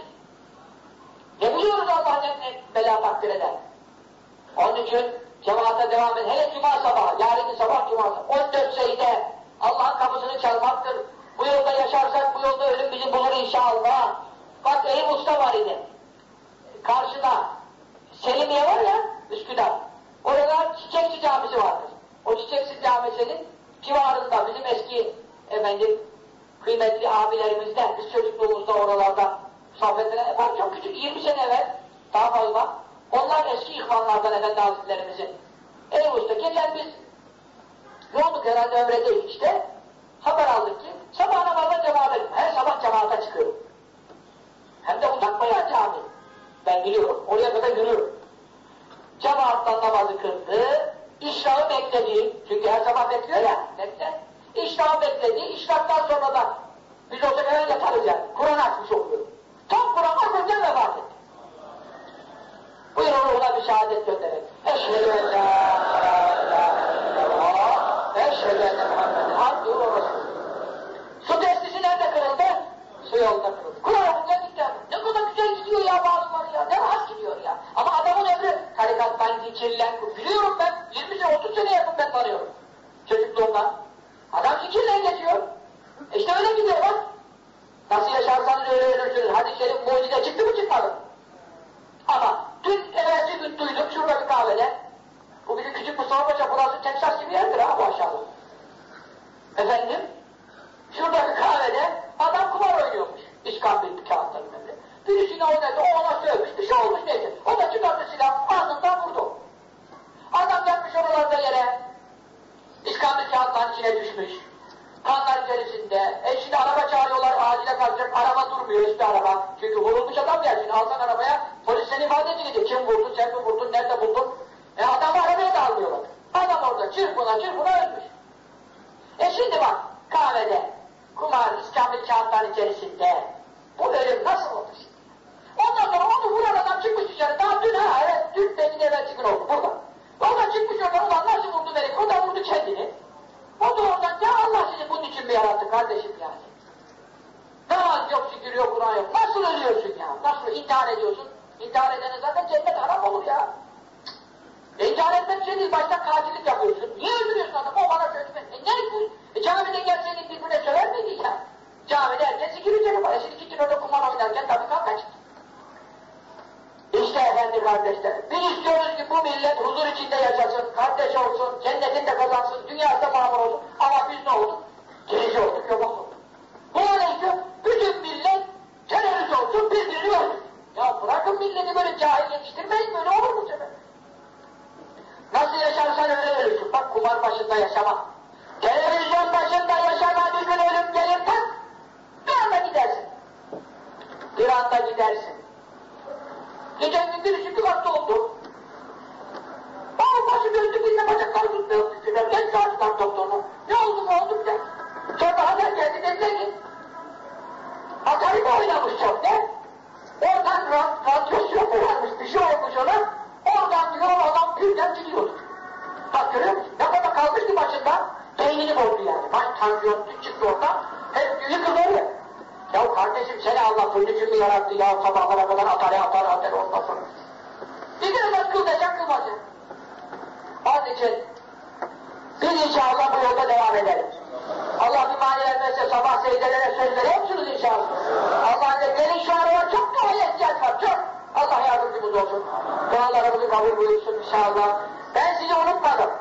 Ne biliyoruz Allah'ın ne bela takdir eder. Onun için cemaate devam edin. Hele cuma sabahı, yarın sabah cuma sabahı. 14 şeyde Allah'ın kapısını çalmaktır. Bu yolda yaşarsak bu yolda ölüm bizi bulur inşallah. Bak Eyüp Usta var idi. Karşıda Selimiye var ya, Üsküdar. Orada Çiçekçi Camisi vardır. O Çiçekçi Camisi'nin civarında bizim eski kıymetli abilerimizden, biz çocukluğumuzda oralarda sohbetler yapar. Çok küçük, 20 sene evvel, daha fazla. Onlar eski ihvanlardan Efendi Hazretlerimizin. Eyüp Usta, geçen biz yoğunluk herhalde ömredeyiz işte. Haber aldık ki sabah namazda cemaate gidiyorum. Her sabah cemaate çıkıyorum. Hem de uzak bayağı cami. Ben biliyorum. Oraya kadar yürüyorum. Cemaattan namazı kıldı. İşrahı bekledi. Çünkü her sabah bekliyor ya. Bekle. İşrahı bekledi. İşrahtan sonra da biz olsak hemen yatarız yani. Kur'an açmış oluyor. Tam Kur'an açınca vefat etti. Buyurun ruhuna bir şehadet gönderin. Eşhedü en la ilahe illallah ve eşhedü enne Muhammeden abduhu ve resulühü. Su testisi nerede kırıldı? Su yolunda kırıldı. Kur'an okuyunca gitti. Ne kadar güzel gidiyor ya bazıları ya. Ne rahat gidiyor ya. Ama adamın ömrü tarikattan geçirilen, biliyorum ben, 20 sene 30 sene yakın ben tanıyorum. Çocukluğumdan. Adam zikirle geçiyor. İşte öyle gidiyor bak. Nasıl yaşarsanız öyle ölürsünüz. Hadis-i şerif mucize çıktı mı çıkmadı. Ama dün evvelsi gün duydum şurada bir kahvede. Bu bizim küçük Mustafa Paşa, burası Texas gibi yerdir ha bu aşağıda. Efendim, şurada bir kahvede adam kumar oynuyormuş. İskambil kağıtlarının önünde. Birisine oynadı, o ona sövmüş, bir şey olmuş neyse. O da çıkarttı silah, ağzından vurdu. Adam yatmış oralarda yere. İskambil kağıtların içine düşmüş. Kanlar içerisinde. Şimdi araba çağırıyorlar, acile kalacak, araba durmuyor hiçbir araba. Çünkü vurulmuş adam ya, şimdi alsan arabaya, polis seni ifade edecek. Kim vurdu, sen mi vurdun, nerede buldun? Adamı arabaya da almıyorlar. Adam orada çırpına ölmüş. Şimdi bak, kahvede, kumar, İskambil kağıtların içerisinde, bu ölüm nasıl oldu şimdi? Ondan sonra onu vuran adam çıkmış dışarı, daha dün dün demin evvelsi gün oldu, burada. Oradan çıkmış oradan, ulan nasıl vurdu beni, o da vurdu kendini. O da oradan, ya Allah sizi bunun için mi yarattı kardeşim yani? Namaz yok, şükür yok, Kur'an yok. Nasıl ölüyorsun ya? Nasıl intihar ediyorsun? İntihar edene zaten cennet haram olur ya. İntihar etmek şey değil, başta katillik yapıyorsun. Niye öldürüyorsun adamı? O bana söyledi. Ne bu? Camide gelseydik birbirine söver miydik ya? Camide herkes zikir üzeri var. Şimdi 2 kiloda kumar oynarken tabii kalka çıktı. İşte efendi kardeşler, biz istiyoruz ki bu millet huzur içinde yaşasın, kardeş olsun, cennetinde kazansın, dünyada mamur olsun. Ama biz ne olduk? Gerici olduk, yok olduk. Buna ne istiyor? Bütün millet terörist olsun, birbirini öldür. Ya bırakın milleti böyle cahil yetiştirmeyin, böyle olur mu sefer? Nasıl yaşarsan öyle ölürsün. Bak kumar başında yaşama. Televizyon başında yaşama, bir gün ölüm gelir tak, bir anda gidersin. Bir anda gidersin. Geçen gün birisi bir hasta oldu. Başı döndü, birine bacakları tutmuyor. Ben çağırdılar doktorunu. Ne oldu mu oldu bile. Sonra haber geldi, dediler ki Atari mi oynamış çok ne? Oradan radyasyon mu varmış, bir şey olmuş ona. Oradan bir adam birden gidiyordu. Bak görüyor musun? Ne kadar kalmıştı başında, beynini bozdu yani. Baş tansiyonu çıktı oradan, hep yıkıldı öyle. Ya kardeşim seni Allah bunun için mi yarattı ya, sabahlara kadar atar olmasın. Bir de namaz kıl desen kılmasın. Onun için biz inşallah bu yolda devam edelim. Allah bir mani vermezse sabah seyirlere söz veriyor musunuz inşallah? Allah'ın gelin şu araya çok duaya ihtiyaç var, çok. Allah yardımcımız olsun. Dualarımızı kabul buyursun inşallah. Ben sizi unutmadım.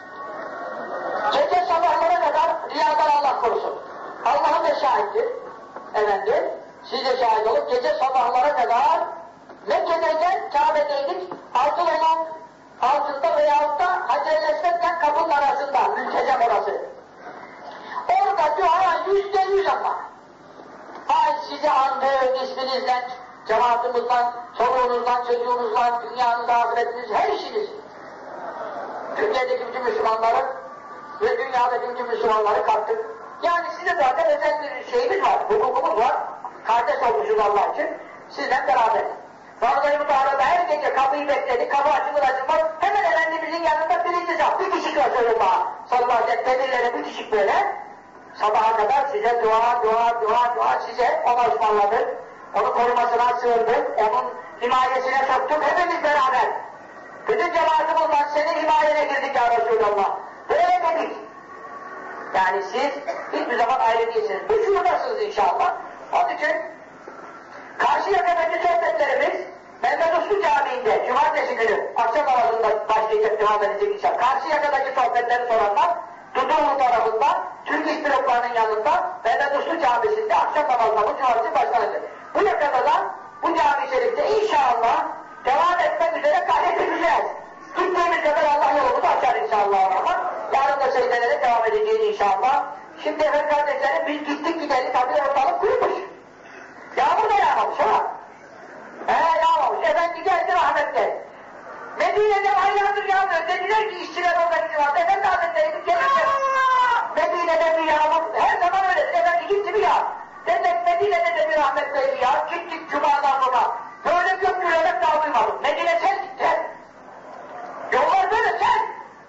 Gece sabahlara kadar riyadan Allah korusun. Allah'ın da şahittir. Efendim, siz de şahit olup gece sabahlara kadar Mekke'deyken Kabe'deydik, Altınoluk altında veyahut da Hacer-i Esved'le kapının arasında, mültecem orası. Orada dua %100 ama. Ay sizi andığın isminizle, cemaatimizden, çoluğunuzdan, çocuğunuzdan, dünyanızda ahiretiniz, her işiniz. Türkiye'deki bütün Müslümanları ve dünyadaki bütün Müslümanları kattık. Yani size zaten özel bir şeyimiz var, hukukumuz var. Kardeş olmuşuz Allah için, sizden beraber. Vallahi bu arada her gece kapıyı bekledi, kapı açılır açılmaz, hemen Efendimizin yanında birinci saf, bitişik Resulullah sallallahu aleyhi ve sellem, demirleri bitişik böyle, sabaha kadar size dua size, onu ısmarladık, onu korumasına sığındık, onun himayesine soktuk, hepimiz beraber. Bütün cemaatımızla senin himayene girdik ya Resulallah. Böyle dedik. Yani siz hiçbir zaman ayrı değilsiniz. Bu şuradasınız inşallah. Onun için Karşıyaka'daki sohbetlerimiz Mehmet Uslu Camii'nde cumartesi günü akşam namazında başlayacak, devam edecek inşallah. Karşıyaka'daki sohbetleri soranlar Dudullu tarafından Türk İş Blokları'nın yanında Mehmet Uslu Camisi'nde akşam namazında bu cumartesi başlanacak. Bu yakadadan bu cami şerifte inşallah devam etmek üzere gayret edeceğiz. Gittiğimiz kadar Allah yolumuzu açar inşallah. Yarın da secdelere devam edeceğiz inşallah. Şimdi efendim kardeşlerim biz gittik gideli tabii ortalık kurumuş. Yağmur da yağmamış ha. Yağmamış. Efendi geldi rahmet geldi. Medine'de aylardır yağmıyor. Dediler ki işçiler orada bizim vardı. Efendi Hazretleri biz gelirken Medine'de bir yağmur. Her zaman öyledir. Efendi gitti mi ya? Dediler Medine'de de bir rahmet geldi ya. Gittik Cuma'dan sonra. Böyle gök gürerek daha duymadım. Medine sen. Yollar böyle sen.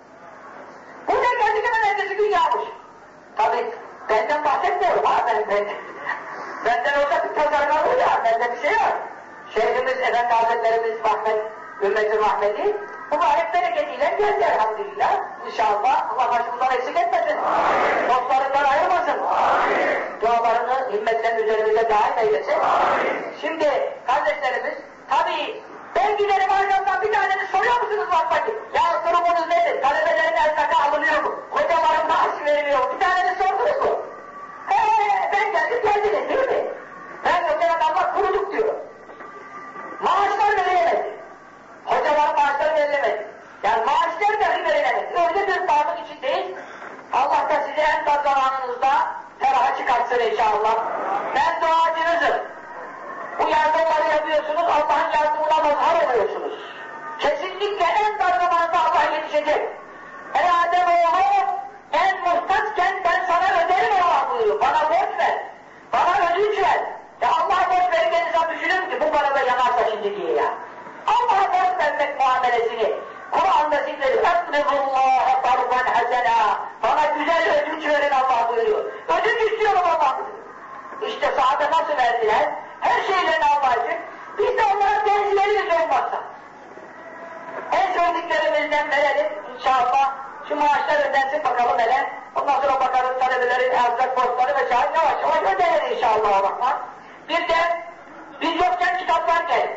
Burada geldik hemen ertesi gün yağmış. Tabii benden bahsetmiyorum ha. Benden orada bir pazarlar oluyor. Bende bir şey yok. Şeyhimiz, Efendi Hazretlerimiz ümmetin rahmeti mübarek bereketiyle geldi elhamdülillah. İnşallah Allah başımızdan eksik etmesin. Dostlarından ayırmasın. Dualarını, himmetlerini üzerimize daim eylesin. Şimdi kardeşlerimiz, tabii ben giderim arkamdan bir taneniz soruyor musunuz vakfaki? Ya durumunuz nedir? Talebelerin erzaka alınıyor mu? Hocaların maaşı veriliyor mu? Bir taneniz sordunuz mu? Ben geldiniz değil mi? Ben yokken Allah kuruduk diyor. Maaşlar verilemedi. Hocalar maaşları verilemedi. Yani maaşlar dahi verilemedi. Öyle bir dağlık içindeyiz. Allah da size en dar zamanınızda feraha çıkartsın inşallah. Ben duacınızım. Bu yardımları yapıyorsunuz, Allah'ın yardımına mazhar oluyorsunuz. Kesinlikle en dar zamanında Allah yetişecek. Adem oğlu en muhtaçken ben sana öderim Allah buyuruyor. Bana borç ver. Bana ödünç ver. Ya Allah'a borç verirken insan düşünür ki bu parada yanarsa şimdi diye ya. Allah'a borç vermek muamelesini Kur'an'da zikrediyor. اَقْرِضُ قَرْضًا حَسَنًا. Bana güzel ödünç verin Allah buyuruyor. Ödünç istiyorum Allah buyuruyor. İşte sahabe nasıl verdiler? Her şeylerini Allah için. Biz de onlara tenzileriz olmazsa. En sevdiklerimizden verelim inşallah. Şu maaşlar ödensin bakalım hele. Ondan sonra bakarız talebelerin erzak borçları vesaire yavaş yavaş ödenir inşallah o bakmaz. Bir de biz yokken kitaplar geldi.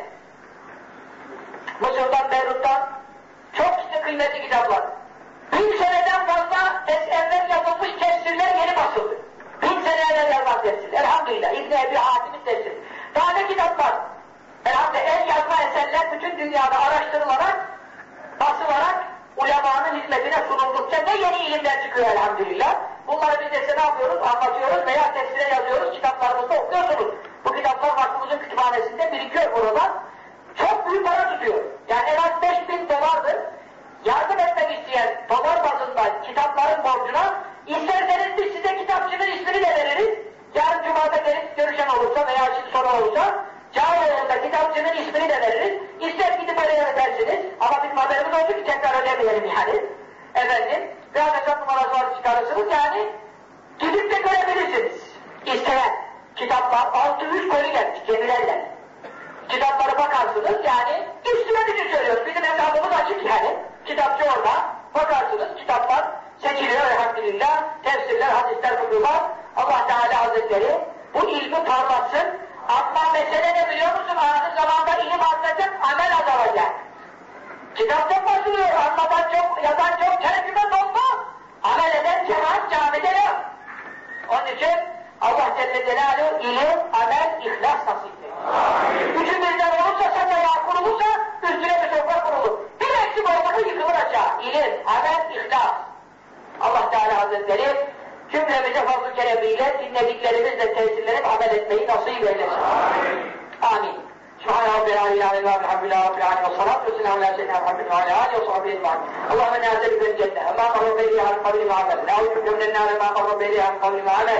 Mısır'dan, Beyrut'tan çok işte kıymetli kitaplar. 1000 seneden fazla evvel yazılmış tefsirler yeni basıldı. 1000 sene evvel yazılan tefsir. Elhamdülillah. İbn-i Ebi Hatim'in tefsiri. Daha ne kitaplar? Elhamdülillah el yazma eserler bütün dünyada araştırılarak, basılarak ulemanın hizmetine sunuldukça ne yeni ilimler çıkıyor elhamdülillah. Bunları biz de ne yapıyoruz? Anlatıyoruz veya tefsire yazıyoruz, kitaplarımızda okuyorsunuz. Bu kitaplar vakfımızın kütüphanesinde birikiyor burada. Çok büyük para tutuyor. Yani en az $5.000'dır. Yardım etmek isteyen dolar bazında kitapların borcuna, isterseniz biz size kitapçının ismini de veririz. Yarın Cuma'da gelip görüşen olursa veya şimdi sonra olursa, Cağaloğlu'nda kitapçının ismini de veririz. İster gidip oraya ödersiniz ama bizim haberimiz oldu ki tekrar ödemeyelim yani. Efendim, biraz hesap numarası var çıkarırsınız yani, gidip de görebilirsiniz. İsteyen kitaplar, 600 koli gelmiş gemilerle. Kitaplara bakarsınız yani, isteyen için söylüyoruz. Bizim hesabımız açık yani. Kitapçı orada, bakarsınız, kitaplar seçiliyor elhamdülillah. Tefsirler, hadisler, fıkıhlar. Allah Teala Hazretleri bu ilmi parlatsın. Ama mesele ne biliyor musun? Ahir zamanda ilim artacak, amel azalacak. Kitaptan başlıyor, anlatan çok, yazan çok, tercüme dolma. Amel eden cemaat camide yok. Onun için Allah Celle Celaluhu ilim, amel, ihlas nasiptir. Üçü birden olursa, sen ayağı kurulursa, üstüne bir sofra kurulur. Bir eksik olmadı yıkılır aşağı. İlim, amel, ihlas. Allah Teala Hazretleri cümlemize fazl-ı keremiyle dinlediklerimizle tesirlenip amel etmeyi nasip eylesin. Amin. Subhane Rabbil Aleyhi ve Elhamdülillah Rabbil Aleyhi ve salatu ve selamu aleyhi ve Muhammed ve aleyhi ve sahibi ecmaîn. Allahümme nâzeli bil cennet. Allahümme rabbi an kavli ve amel. Nâuzu bike minen nâri mâ qarrabe ileyhi an kavli ve amel.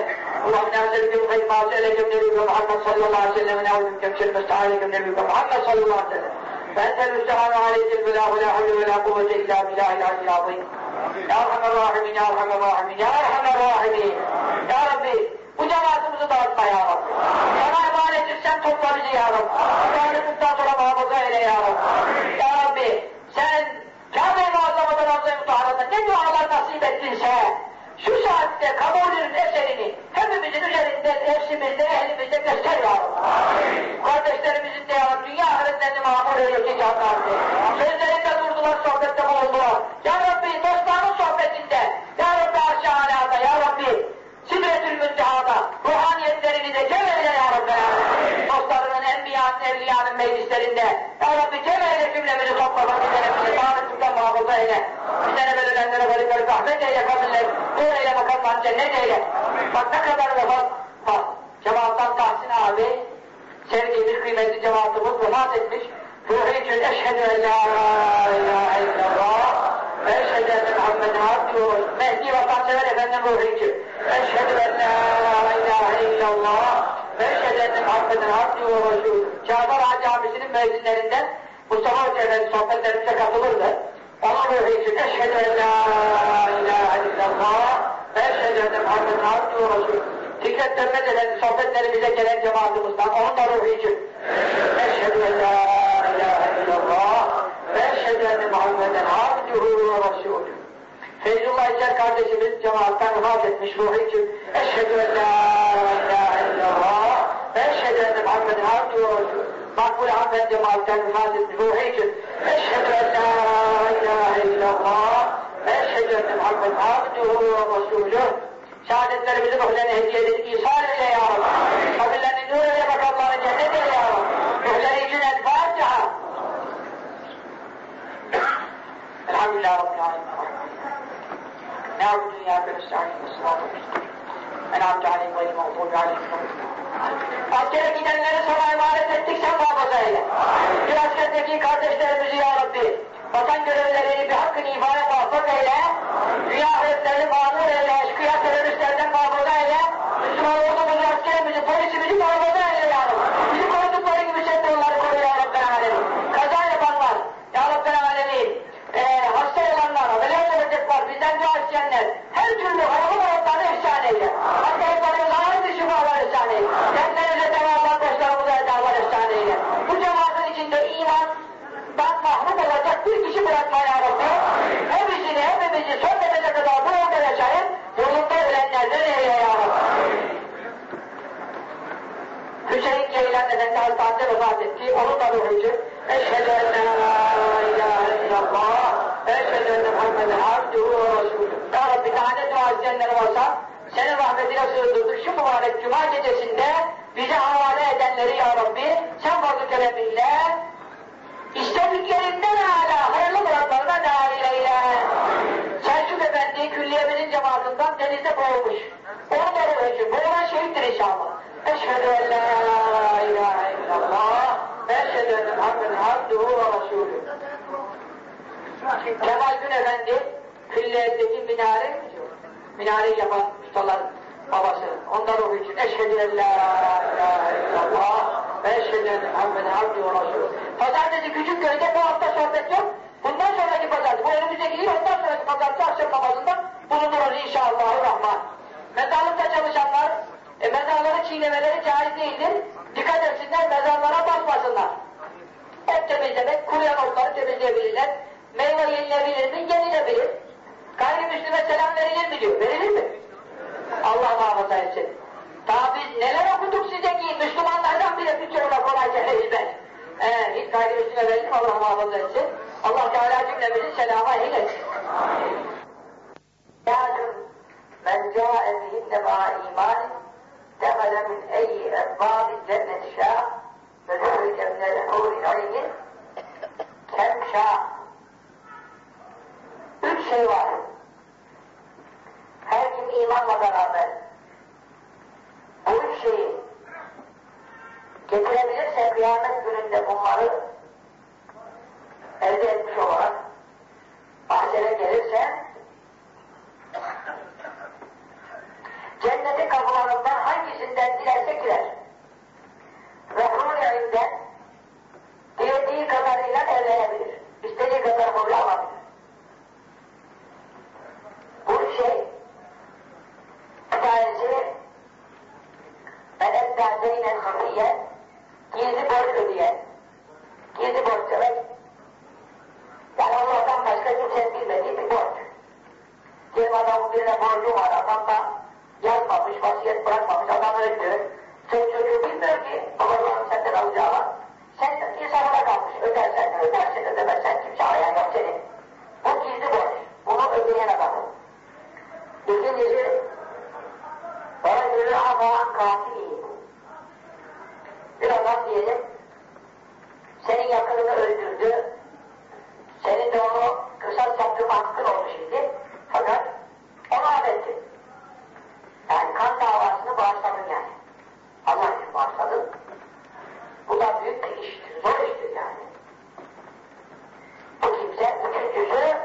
اللهم نسألك من خير ما سألك من نبيك محمد صلى الله عليه وسلم ونعوذ بك من شر ما استعاذك من نبيك محمد صلى الله عليه وسلم فأنت المستعان عليك البلاء ولا حول ولا قوة إلا بالله العلي العظيم يا أرحم الراحمين يا أرحم الراحمين يا أرحم الراحمين يا Rabbi bu cemaatimizi dağıtma ya Rabbi. Sana emanet etsen topla bizi ya Rabbi. Dağıttıktan sonra muhafaza eyle ya Rabbi. Ya Rabbi sen Kabe-i Muazzama'dan Azze-i Mutahhara'da ne dualar nasip ettinse şu saatte kabulünün eserini hepimizin üzerinde, nefsimizde, ehlimizde göster ya Rabbi. Kardeşlerimizin de ya Rabbi dünya ahiretlerini mamur eyleyecek ya Rabbi. Sözlerinde durdular, sohbette bulundular. Ya Rabbi dostların sohbetinde, Ya Rabbi aşağı alada, Ya Rabbi Sidretül Münteha'da ruhaniyetlerini de cem eyle Ya Rabbi. Dostlarının, enbiyanın, evliyanın meclislerinde Ya Rabbi cem eyle cümlemizi topla vakidelerimizi dağınıklıktan muhafaza eyle. Bizlere verilenlere garip rahmet eyle, kabirler nur eyle, makamdan cennet eyle. Bak ne kadar vefat var. Cemaattan Tahsin abi, sevdiğimiz kıymetli cemaatimiz vefat etmiş. Ruhu için eşhedü en la ilahe illallah ve eşhedü enne Muhammeden abdühü ve resulühü. Mehdi vatansever efendim ruhu için. Eşhedü en la ilahe illallah ve eşhedü enne Muhammeden abdühü ve resulühü. Çağdar Ağa Camisi'nin müezzinlerinden Mustafa Hoca Efendi sohbetlerimize katılırdı. Onun ruhu için eşhedü en la ilahe illallah ve eşhedü enne Muhammeden abdühü ve resulühü. Fikret Dönmez Efendi sohbetlerimize gelen cemaatimizden onun da ruhu için eşhedü en la ilahe illallah ve eşhedü enne Muhammeden abdühü ve resulühü. Feyzullah İcer kardeşimiz cemaattan vefat etmiş ruhu için eşhedü en la ilahe illallah ve eşhedü enne Muhammeden abdühü ve resulühü. Makbul Ahmet cemaatten vefat etmiş ruhu için eşhedü en la ilahe illallah ve eşhedü enne Muhammeden abdühü ve resulühü. Şehadetlerimizi ruhlarına hediye edip İsa'l eyle ya Rabbi. Kabirlerini nur eyle, makamlarını cennet eyle ya Rabbi. Ruhları için el-Fatiha. Elhamdülillah Rabbil Alemin. Nâbudu iyyâke nesta'în ve sıratı müstakîm. En'amte aleyhim gayril mağdûbi aleyhim ve lâddâllîn. Askere gidenleri sana emanet ettik, sen muhafaza eyle. Bir askerdeki kardeşlerimizi ya Rabbi, vatan görevlerini bir hakkını ifade muvaffak eyle. Dünya ahiretlerini mağdur eyle, eşkıya teröristlerden muhafaza eyle. Müslüman ordumuzu, askerimizi, polisimizi muhafaza eyle ya Rabbi. Bizi korudukları gibi sen de onları koru ya Rabbi Alemin. Kaza yapanlar, ya Rabbi Alemin, hasta olanlar, ameliyat olacaklar, bizden dua isteyenler, her türlü hayırlı muratlarını ihsan eyle. Hastalıklarımıza aynı şifalar ihsan eyle. Kendilerine devamlar, dostlarımıza edalar ihsan eyle. Bu cemaatin içinde imandan mahrum olacak bir kişi bırakma ya Rabbi. Hepimizi son nefese kadar bu yolda yaşayın, yolunda ölenlerden eyle ya Rabbi. Hüseyin Ceylan Efendi hastanede vefat etti, onun da ruhu için eşhedü en la ilahe illallah eşhedü enne Muhammeden abdühü ve resulühü. Ya Rabbi daha ne dua isteyenler varsa senin rahmetine sığındırdık şu mübarek cuma gecesinde bize havale edenleri ya Rabbi sen fazl-ı kereminle istediklerinden âlâ hayırlı muratlarına dâhil eyle. Selçuk Efendi külliyemizin cemaatinden denizde boğulmuş. Onun da ruhu için boğulan şehittir inşallah. Eşhedü en la ilahe illallah ve eşhedü enne Muhammeden abdühü ve resulühü. Kemal Gün Efendi külliyedeki minareyi yapan ustaların babası. Onda ruhu için eşhedü en la ilahe illallah ve eşhedü enne Muhammeden abdühü ve resulühü. Pazartesi Küçükköy'de bu hafta sohbet yok. Bundan sonraki pazartesi, bu önümüzdeki yıl ondan sonraki pazartesi akşam namazında bulunuruz inşallahurrahman. Mezarlıkta çalışanlar mezarları çiğnemeleri caiz değildir. Dikkat etsinler, mezarlara basmasınlar. Et temizlemek, kuruyan otları temizleyebilirler. Meyve yenilebilir mi? Yenilebilir. Gayrimüslime selam verilir mi diyor. Verilir mi? Allah muhafaza etsin. Daha biz neler okuduk size ki Müslümanlardan bile bir çoğuna kolayca ezber. Hiç gayrimüslime verilir mi? Allah muhafaza etsin. Allah Teala cümlemizin selama eylesin. Men câe bihinne ma'a imanin demele min eyyi esbâbi cennet şâh ve zürrike minel hûrin aynin kem şâh. 3 şey var. Her kim imanla beraber bu 3 şeyi getirebilirse kıyamet gününde bunları elde etmiş olarak mahşere gelirse cennetin kapılarından hatta deynen hırriye, gizli borç ödeyen, gizli borç demek, yani Allah'tan başka kimsenin bilmediği bir borç. Diyelim adamın birine borcu var, adam da yazmamış, vasiyet bırakmamış, adam öldü. Sen çocuğu bilmiyor ki, Allah'ın senden alacağı var. Sen insafına kalmış, ödersen ödersin, ödemezsen kimse arayan yok senin. Bu gizli borç, bunu ödeyen adamın. İkincisi, وَرَجُلُ عَفَاً قَاتِلِهِ. Bir adam diyelim, senin yakınını öldürdü, senin de onu kısas yaptırma hakkın olmuş idi, fakat onu affettin. Yani kan davasını bağışladın yani. Allah için bağışladın. Bu da büyük bir iştir, zor iştir yani. Bu kimse, üçüncüsü,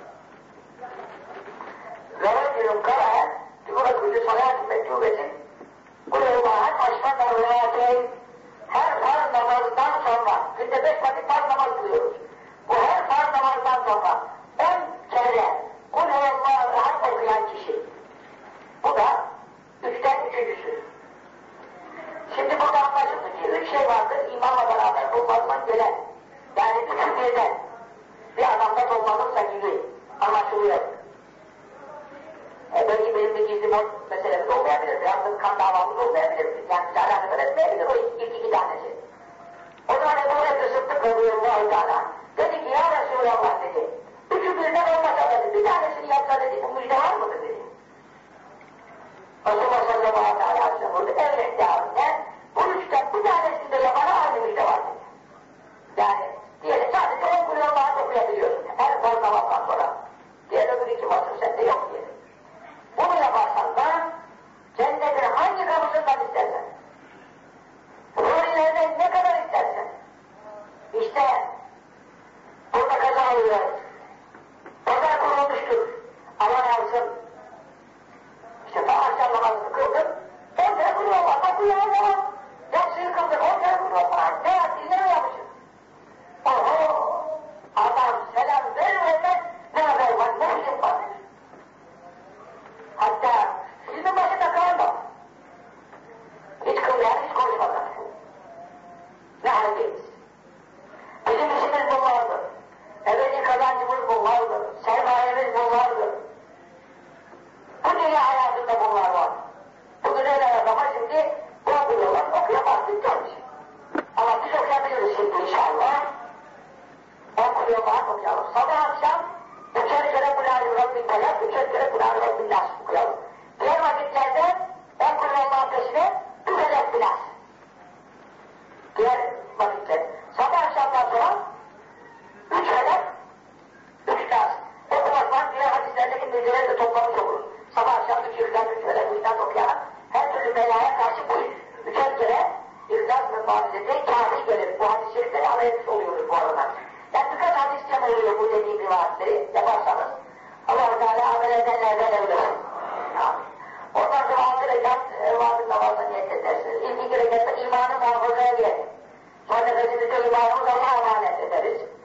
وَرَجُلُ قَرَأَ Tübürakülü salat mektubetin Kulübâhen aşfan arvâteyn. Her farz namazdan sonra, günde 5 vakit farz namaz kılıyoruz. Bu her farz namazdan sonra 10 kere Kulübâhen ahad okuyan kişi. Bu da 3'ten 3.'sü. Şimdi burada anlaşıldı ki 3 şey vardır imamla beraber bulmazdan gelen. Yani 3'ü birden bir adamda bulmanızsa gibi anlaşılıyor. Belki benim bir gizli borç meselemiz olmayabilir, biraz da kan davamız olmayabilir, yani bize alakadar etmeyebilir o ilk iki tanesi. O zaman Ebu Bekir Sıddık radıyallahu teâlâ dedi ki ya Resulallah dedi, üçü birden olmasa dedi, bir tanesini yapsa dedi, bu müjde var mıdır dedi. Resulullah sallallahu aleyhi ve sellem burada evet devamında, bu üçten bir tanesinde yapana aynı müjde var dedi. Yani diyelim sadece 10 kulü Allah'a okuyabiliyorsun, her farz namazdan sonra. Diğer öbür iki vasıf sende yok diyelim. Bunu yaparsan da cennetin hangi kapısından istersen, hurilerden ne kadar istersen, işte burada kaza oluyor. Pazar kurulmuştur. Allah yansın. İşte tam akşam namazını kıldım. 10 kere kulu Allah, bak uyanamam. Yatsıyı kıldım, 10 kere kulu Allah. Ne yaptın, ne yapmışsın? Oho! Adam selam vermeden ne haber var, ne işin var? Hatta sizin başında kalmam. Hiç kılmayan, hiç konuşmadan. Ne haldeyiz? Bizim işimiz bunlardır. Ebedi kazancımız bunlardır. Sermayemiz bunlardır. Bu dünya hayatında bunlar var. Bu güzel hayatama şimdi bu okuyorlar, okuyamazsın demiş. Ama biz okuyabiliriz şimdi inşallah. Okuyorlar, okuyalım. Sabah akşam üçer kere Kul-â-i Rabbin Felak, üçer kere Kul-â-i Rabbin Nas okuyalım. Diğer vakitlerde en Kul-â-i peşine Kul-â-i Nas. Diğer vakitler. Sabah akşamdan sonra 3 felak, 3 nas. Okumaktan diğer hadislerdeki müjdeleri de toplamış oluruz. Sabah akşam 3 İhlas, 3 felak, 3 nas okuyarak her türlü belaya karşı bu 3'er kere İhlas ve muhabbeti kâfi gelir. Bu hadis-i şerifleri ameliyat oluyoruz bu arada. Yani birkaç hadis cem oluyor bu dediğim rivayetleri yaparsanız. Allah-u Teala amel edenlerden evlesin. Ondan sonra 6 rekat evvadın namazına niyet edersiniz. İlk 2 rekatta imanı muhafazaya gelir. Sonra nefesimize imanımız Allah'a emanet ederiz.